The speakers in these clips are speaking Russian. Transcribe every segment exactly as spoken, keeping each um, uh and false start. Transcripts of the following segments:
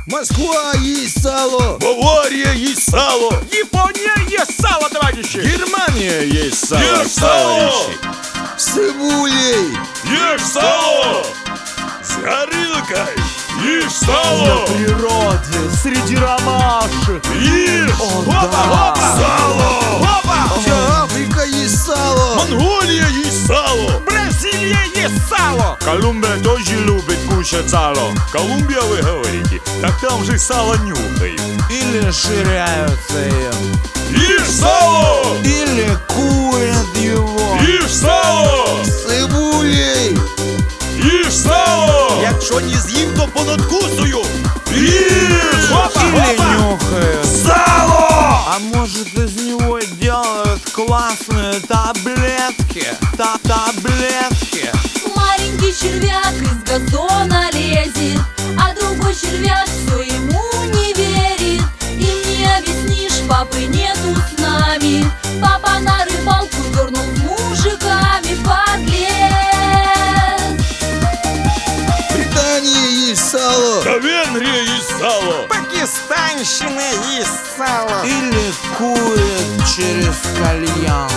Москва есть сало. Бавария есть сало. Япония есть сало, товарищи. Германия есть сало. Ешь сало. товарищи. С цибулей. Ешь сало. С горилкой. Ешь сало. Природе, среди ромашек. Ешь. Опа, опа. Сало. Опа. Вся Африка есть сало. Монголия есть сало. Бразилия есть сало. Колумбия тоже любит кушать сало. Колумбия, вы говорите? Так там же сало нюхают. Или ширяются им. Ешь сало. Или курят его. Ешь сало. С цибулей. Ешь сало. Якщо не з'їм, то понадкусую. Ешь. Опа, Или опа. нюхают. Сало. А может, из него делают классные таблетки? Та таблетки. Маленький червяк из газона лезет, а другой червяк все ему не верит. Им не объяснишь, папы нету с нами. Папа на рыбалку дернул с мужиками, подлец. Британия есть сало. Да Венгрия есть сало. Пакистанщина есть сало. Или курят через кальян.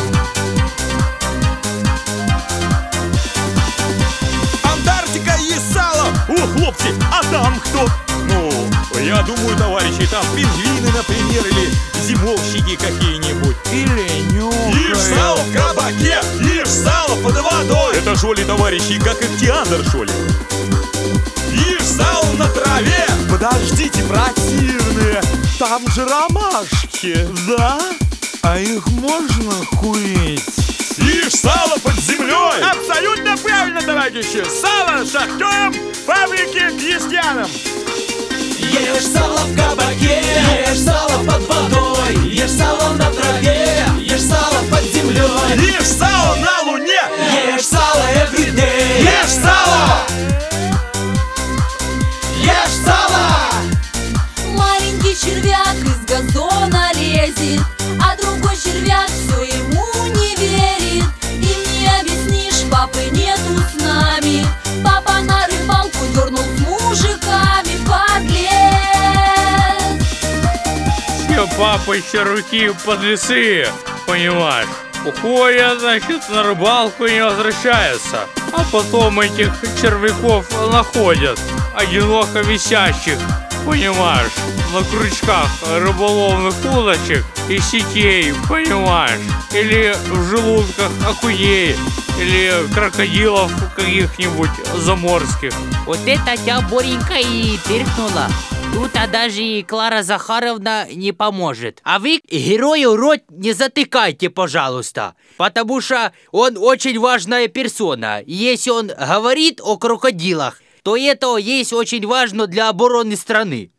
Антарктика есть сало. О, хлопцы, а там кто? Ну, я думаю, товарищи, там пингвины, например, или зимовщики какие-нибудь. Или нюхают. Ешь сало в кабаке, ешь сало под водой. Это что ли, товарищи, как ихтиандр, что ли? Ешь сало на траве. Подождите, противные. Там же ромашки. Да? А их можно курить? Ешь сало под землей. Абсолютно правильно, товарищи. Сало шахтерам, фабрики крестьянам. Ешь сало в кабаке, ешь сало под водой, ешь сало на траве, ешь сало под землей. Ешь сало на луне. Ешь сало every day. Ешь сало. Ешь сало. Маленький червяк из газона лезет, а другой червяк все ему не верит. Им не объяснишь, папы нету с нами. Папа на рыбалку дернул с мужиками, подлец. Все папа еще руки под лесы, понимаешь? Уходят, значит, на рыбалку и не возвращаются. А потом этих червяков находят, одиноко висящих, понимаешь, на крючках рыболовных удочек и сетей, понимаешь, или в желудках окуней, или крокодилов каких-нибудь заморских. Вот это тебя, Боренька, и перхнула. Тут а даже и Клара Захаровна не поможет. А вы герою рот не затыкайте, пожалуйста. Потому что он очень важная персона. Если он говорит о крокодилах, то это есть очень важно для обороны страны.